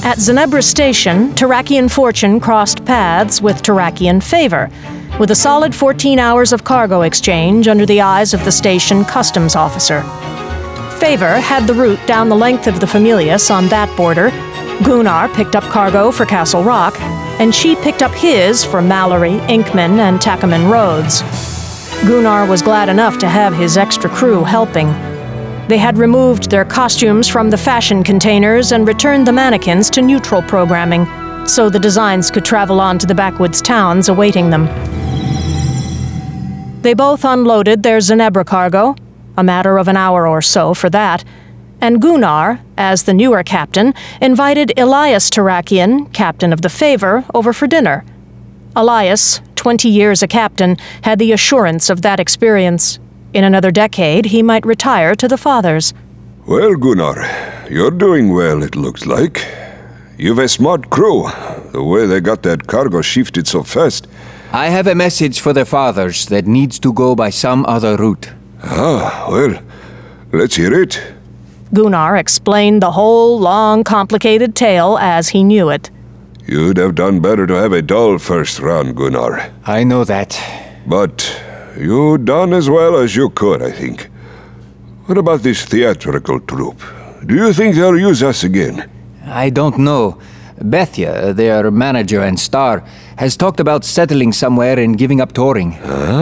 At Zenebra Station, Terrakian Fortune crossed paths with Terrakian Favor, with a solid 14 hours of cargo exchange under the eyes of the station customs officer. Favor had the route down the length of the Familius on that border. Gunnar picked up cargo for Castle Rock, and she picked up his for Mallory, Inkman, and Tacaman Roads. Gunnar was glad enough to have his extra crew helping. They had removed their costumes from the fashion containers and returned the mannequins to neutral programming, so the designs could travel on to the backwoods towns awaiting them. They both unloaded their Zenebra cargo, a matter of an hour or so for that, and Gunnar, as the newer captain, invited Elias Terrakian, captain of the Favor, over for dinner. Elias, 20 years a captain, had the assurance of that experience. In another decade, he might retire to the Fathers. Well, Gunnar, you're doing well, it looks like. You've a smart crew, the way they got that cargo shifted so fast. I have a message for the Fathers that needs to go by some other route. Ah, well, let's hear it. Gunnar explained the whole long, complicated tale as he knew it. You'd have done better to have a dull first round, Gunnar. I know that. But you done as well as you could, I think. What about this theatrical troupe? Do you think they'll use us again? I don't know. Bethia, their manager and star, has talked about settling somewhere and giving up touring.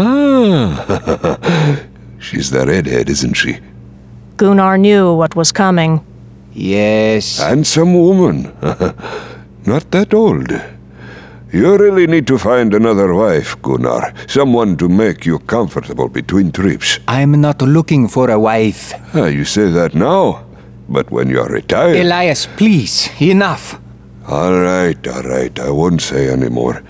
Ah, she's the redhead, isn't she? Gunnar knew what was coming. Yes. Handsome woman. Not that old. You really need to find another wife, Gunnar. Someone to make you comfortable between trips. I'm not looking for a wife. You say that now, but when you're retired... Elias, please, enough. All right, I won't say any more.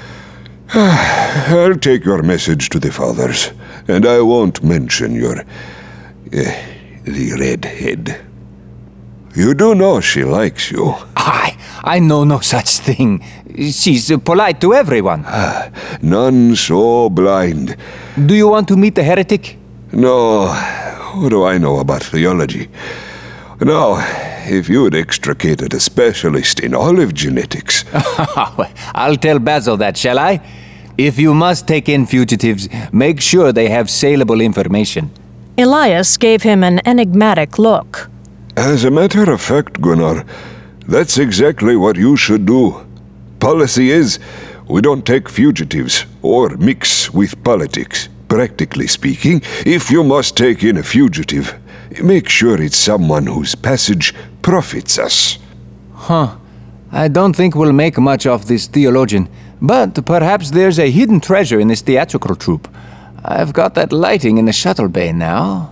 I'll take your message to the Fathers, and I won't mention your... the redhead. You do know she likes you. I know no such thing. She's polite to everyone. None so blind. Do you want to meet the heretic? No, what do I know about theology? Now, if you'd extricated a specialist in olive genetics... I'll tell Basil that, shall I? If you must take in fugitives, make sure they have saleable information. Elias gave him an enigmatic look. As a matter of fact, Gunnar, that's exactly what you should do. Policy is, we don't take fugitives or mix with politics. Practically speaking, if you must take in a fugitive, make sure it's someone whose passage profits us. I don't think we'll make much of this theologian, but perhaps there's a hidden treasure in this theatrical troupe. I've got that lighting in the shuttle bay now.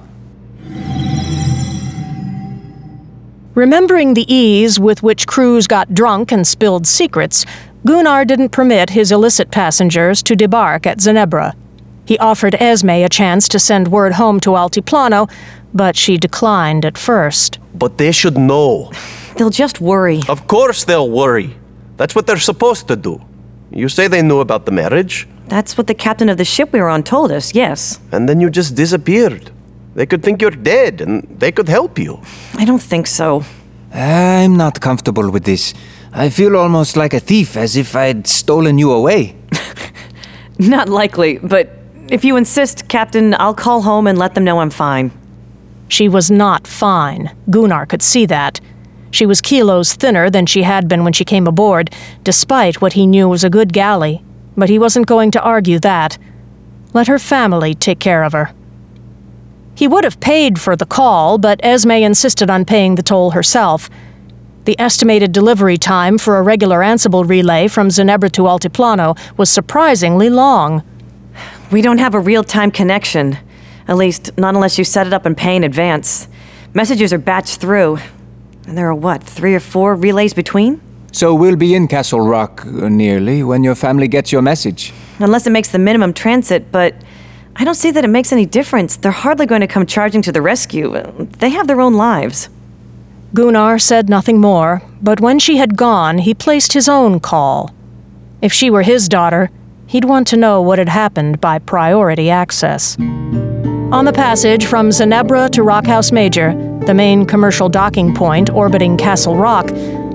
Remembering the ease with which crews got drunk and spilled secrets, Gunnar didn't permit his illicit passengers to debark at Zenebra. He offered Esme a chance to send word home to Altiplano, but she declined at first. But they should know. They'll just worry. Of course they'll worry. That's what they're supposed to do. You say they knew about the marriage? That's what the captain of the ship we were on told us, yes. And then you just disappeared. They could think you're dead, and they could help you. I don't think so. I'm not comfortable with this. I feel almost like a thief, as if I'd stolen you away. Not likely, but if you insist, Captain, I'll call home and let them know I'm fine. She was not fine. Gunnar could see that. She was kilos thinner than she had been when she came aboard, despite what he knew was a good galley. But he wasn't going to argue that. Let her family take care of her. He would have paid for the call, but Esme insisted on paying the toll herself. The estimated delivery time for a regular Ansible relay from Zenebra to Altiplano was surprisingly long. We don't have a real-time connection. At least, not unless you set it up and pay in advance. Messages are batched through. And there are, 3 or 4 relays between? So we'll be in Castle Rock, nearly, when your family gets your message. Unless it makes the minimum transit, but I don't see that it makes any difference. They're hardly going to come charging to the rescue. They have their own lives. Gunnar said nothing more, but when she had gone, he placed his own call. If she were his daughter, he'd want to know what had happened by priority access. On the passage from Zenebra to Rockhouse Major, the main commercial docking point orbiting Castle Rock,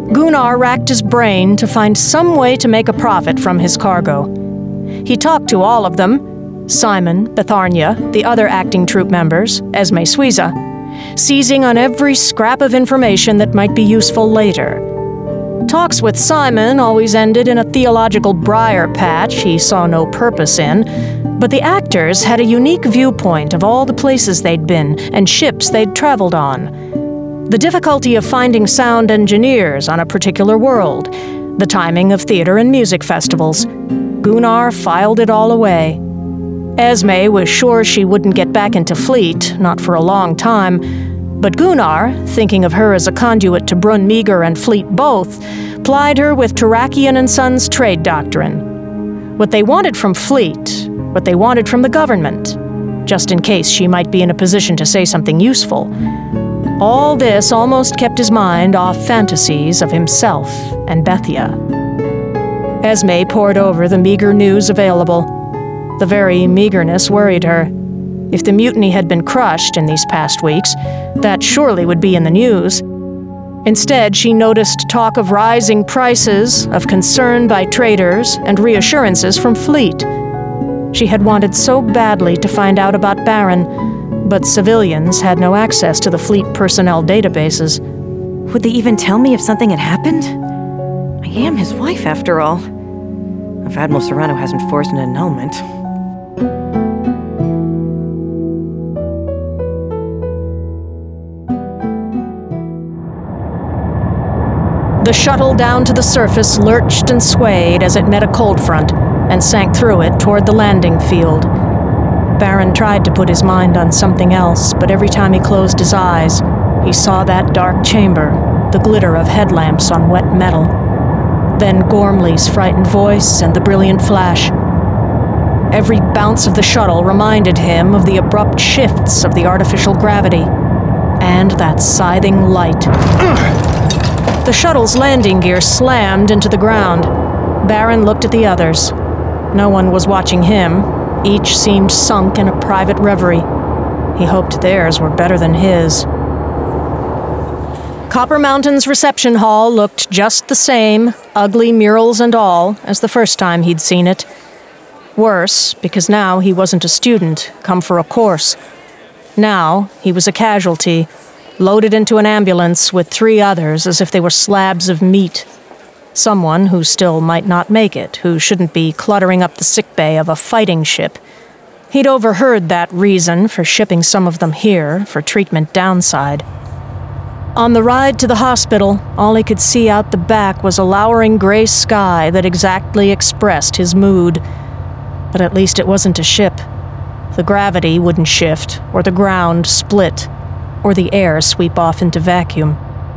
Gunnar racked his brain to find some way to make a profit from his cargo. He talked to all of them, Simon, Betharnia, the other acting troupe members, Esme Suiza, seizing on every scrap of information that might be useful later. Talks with Simon always ended in a theological briar patch he saw no purpose in, but the actors had a unique viewpoint of all the places they'd been and ships they'd traveled on. The difficulty of finding sound engineers on a particular world, the timing of theater and music festivals. Gunnar filed it all away. Esme was sure she wouldn't get back into Fleet, not for a long time, but Gunnar, thinking of her as a conduit to Brun Meager and Fleet both, plied her with Tarakian & Sons trade doctrine. What they wanted from Fleet, what they wanted from the government, just in case she might be in a position to say something useful. All this almost kept his mind off fantasies of himself and Bethia. Esme pored over the meager news available. The very meagerness worried her. If the mutiny had been crushed in these past weeks, that surely would be in the news. Instead, she noticed talk of rising prices, of concern by traders, and reassurances from Fleet. She had wanted so badly to find out about Baron, but civilians had no access to the Fleet personnel databases. Would they even tell me if something had happened? I am his wife, after all. If Admiral Serrano hasn't forced an annulment. The shuttle down to the surface lurched and swayed as it met a cold front and sank through it toward the landing field. Baron tried to put his mind on something else, but every time he closed his eyes, he saw that dark chamber, the glitter of headlamps on wet metal. Then Gormley's frightened voice and the brilliant flash. Every bounce of the shuttle reminded him of the abrupt shifts of the artificial gravity, and that scything light. The shuttle's landing gear slammed into the ground. Baron looked at the others. No one was watching him. Each seemed sunk in a private reverie. He hoped theirs were better than his. Copper Mountain's reception hall looked just the same, ugly murals and all, as the first time he'd seen it. Worse, because now he wasn't a student, come for a course. Now he was a casualty, loaded into an ambulance with 3 others as if they were slabs of meat. Someone who still might not make it, who shouldn't be cluttering up the sickbay of a fighting ship. He'd overheard that reason for shipping some of them here for treatment downside. On the ride to the hospital, all he could see out the back was a lowering gray sky that exactly expressed his mood. But at least it wasn't a ship. The gravity wouldn't shift, or the ground split, or the air sweep off into vacuum.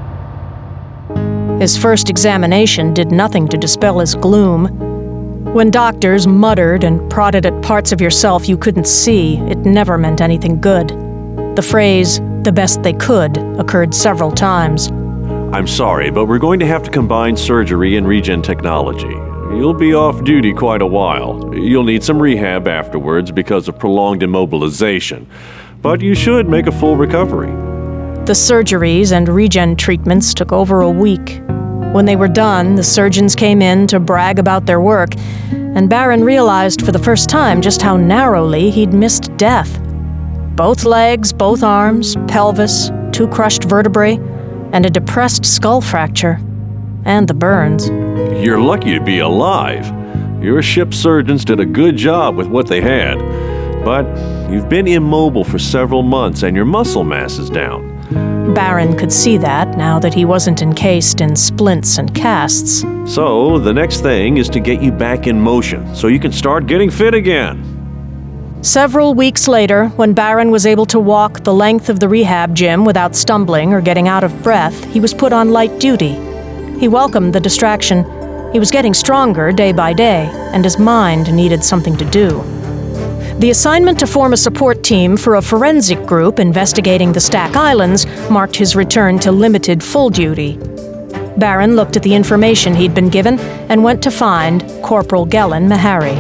His first examination did nothing to dispel his gloom. When doctors muttered and prodded at parts of yourself you couldn't see, it never meant anything good. The phrase, "the best they could," occurred several times. I'm sorry, but we're going to have to combine surgery and regen technology. You'll be off duty quite a while. You'll need some rehab afterwards because of prolonged immobilization. But you should make a full recovery. The surgeries and regen treatments took over a week. When they were done, the surgeons came in to brag about their work, and Baron realized for the first time just how narrowly he'd missed death. Both legs, both arms, pelvis, 2 crushed vertebrae, and a depressed skull fracture. And the burns. You're lucky to be alive. Your ship surgeons did a good job with what they had. But you've been immobile for several months and your muscle mass is down. Baron could see that now that he wasn't encased in splints and casts. So the next thing is to get you back in motion so you can start getting fit again. Several weeks later, when Baron was able to walk the length of the rehab gym without stumbling or getting out of breath, he was put on light duty. He welcomed the distraction. He was getting stronger day by day, and his mind needed something to do. The assignment to form a support team for a forensic group investigating the Stack Islands marked his return to limited full duty. Baron looked at the information he'd been given and went to find Corporal Gellin Meharry.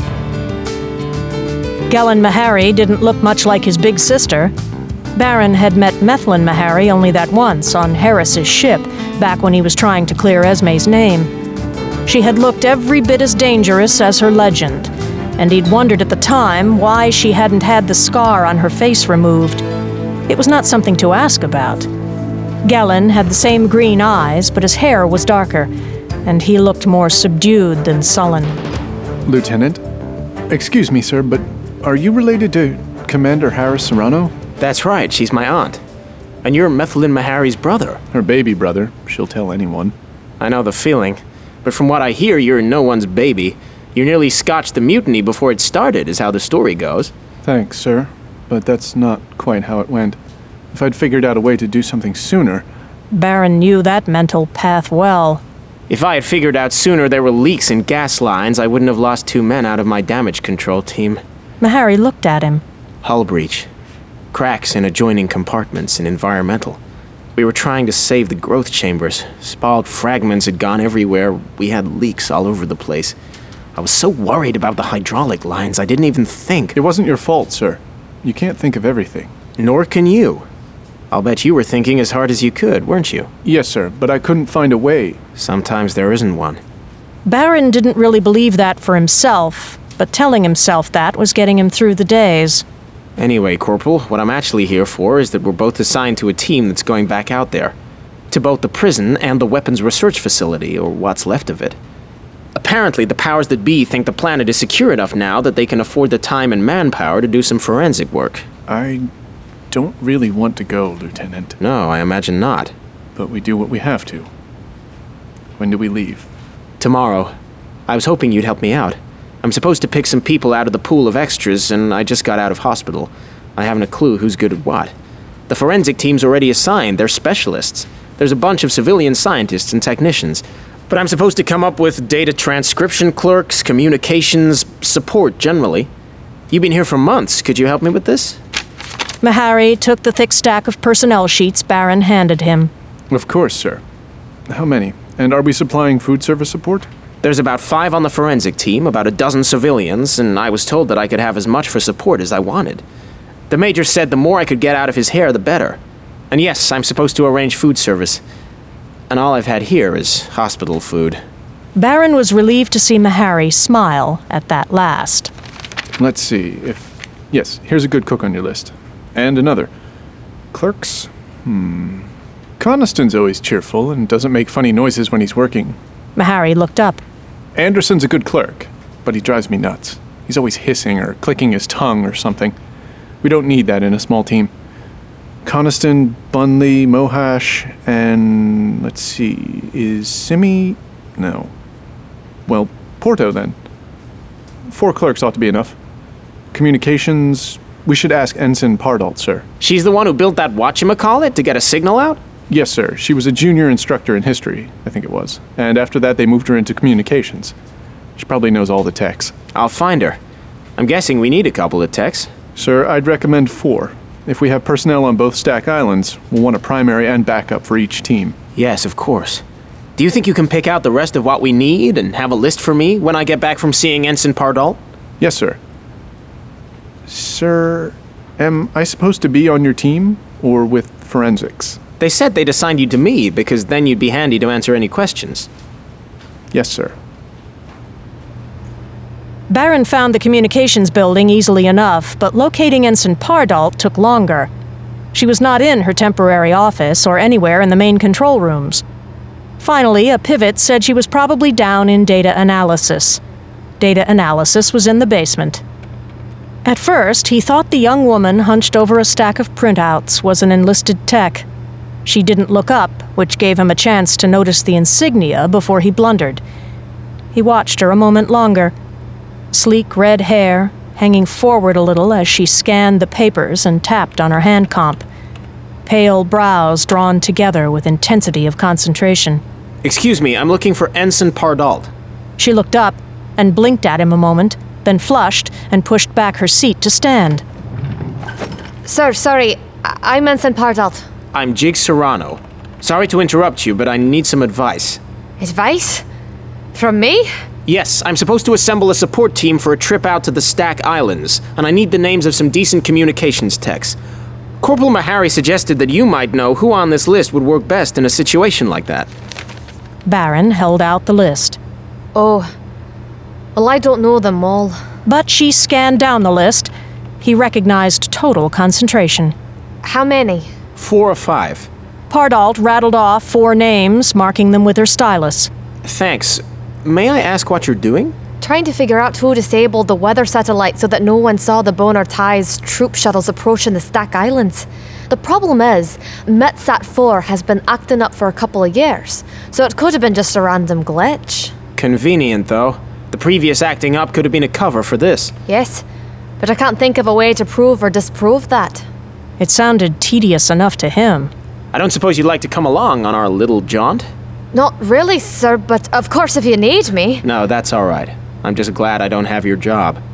Gellin Meharry didn't look much like his big sister. Baron had met Methlin Meharry only that once on Harris's ship, back when he was trying to clear Esme's name. She had looked every bit as dangerous as her legend, and he'd wondered at the time why she hadn't had the scar on her face removed. It was not something to ask about. Gellin had the same green eyes, but his hair was darker, and he looked more subdued than sullen. Lieutenant? Excuse me, sir, but are you related to Commander Harris Serrano? That's right, she's my aunt. And you're Methlin Mahari's brother. Her baby brother. She'll tell anyone. I know the feeling. But from what I hear, you're no one's baby. You nearly scotched the mutiny before it started, is how the story goes. Thanks, sir. But that's not quite how it went. If I'd figured out a way to do something sooner... Baron knew that mental path well. If I had figured out sooner there were leaks in gas lines, I wouldn't have lost 2 men out of my damage control team. Mahari looked at him. Hull breach. Cracks in adjoining compartments and environmental. We were trying to save the growth chambers. Spalled fragments had gone everywhere. We had leaks all over the place. I was so worried about the hydraulic lines, I didn't even think. It wasn't your fault, sir. You can't think of everything. Nor can you. I'll bet you were thinking as hard as you could, weren't you? Yes, sir, but I couldn't find a way. Sometimes there isn't one. Baron didn't really believe that for himself, but telling himself that was getting him through the days. Anyway, Corporal, what I'm actually here for is that we're both assigned to a team that's going back out there. To both the prison and the weapons research facility, or what's left of it. Apparently, the powers that be think the planet is secure enough now that they can afford the time and manpower to do some forensic work. I don't really want to go, Lieutenant. No, I imagine not. But we do what we have to. When do we leave? Tomorrow. I was hoping you'd help me out. I'm supposed to pick some people out of the pool of extras, and I just got out of hospital. I haven't a clue who's good at what. The forensic team's already assigned. They're specialists. There's a bunch of civilian scientists and technicians. But I'm supposed to come up with data transcription clerks, communications, support generally. You've been here for months. Could you help me with this? Mahari took the thick stack of personnel sheets Baron handed him. Of course, sir. How many? And are we supplying food service support? There's about 5 on the forensic team, about a dozen civilians, and I was told that I could have as much for support as I wanted. The Major said the more I could get out of his hair, the better. And yes, I'm supposed to arrange food service. And all I've had here is hospital food. Baron was relieved to see Mahari smile at that last. Let's see if... Yes, here's a good cook on your list. And another. Clerks? Coniston's always cheerful and doesn't make funny noises when he's working. Mahari looked up. Anderson's a good clerk, but he drives me nuts. He's always hissing or clicking his tongue or something. We don't need that in a small team. Coniston, Bunley, Mohash, and... let's see, is Simi... no. Well, Porto then. 4 clerks ought to be enough. Communications... we should ask Ensign Pardalt, sir. She's the one who built that whatchamacallit to get a signal out? Yes, sir. She was a junior instructor in history, I think it was. And after that, they moved her into communications. She probably knows all the techs. I'll find her. I'm guessing we need a couple of techs. Sir, I'd recommend 4. If we have personnel on both Stack Islands, we'll want a primary and backup for each team. Yes, of course. Do you think you can pick out the rest of what we need and have a list for me when I get back from seeing Ensign Pardalt? Yes, sir. Sir, am I supposed to be on your team or with forensics? They said they'd assigned you to me because then you'd be handy to answer any questions. Yes, sir. Baron found the communications building easily enough, but locating Ensign Pardalt took longer. She was not in her temporary office or anywhere in the main control rooms. Finally, a pivot said she was probably down in data analysis. Data analysis was in the basement. At first, he thought the young woman hunched over a stack of printouts was an enlisted tech. She didn't look up, which gave him a chance to notice the insignia before he blundered. He watched her a moment longer. Sleek red hair, hanging forward a little as she scanned the papers and tapped on her hand comp. Pale brows drawn together with intensity of concentration. Excuse me, I'm looking for Ensign Pardalt. She looked up and blinked at him a moment, then flushed and pushed back her seat to stand. Sir, sorry. I'm Ensign Pardalt. I'm Jig Serrano. Sorry to interrupt you, but I need some advice. Advice? From me? Yes, I'm supposed to assemble a support team for a trip out to the Stack Islands, and I need the names of some decent communications techs. Corporal Mahari suggested that you might know who on this list would work best in a situation like that. Baron held out the list. Oh. Well, I don't know them all. But she scanned down the list. He recognized total concentration. How many? 4 or 5. Pardalt rattled off 4 names, marking them with her stylus. Thanks. May I ask what you're doing? Trying to figure out who disabled the weather satellite so that no one saw the Bonar Ties troop shuttles approaching the Stack Islands. The problem is, Metsat 4 has been acting up for a couple of years, so it could have been just a random glitch. Convenient, though. The previous acting up could have been a cover for this. Yes, but I can't think of a way to prove or disprove that. It sounded tedious enough to him. I don't suppose you'd like to come along on our little jaunt? Not really, sir, but of course if you need me. No, that's all right. I'm just glad I don't have your job.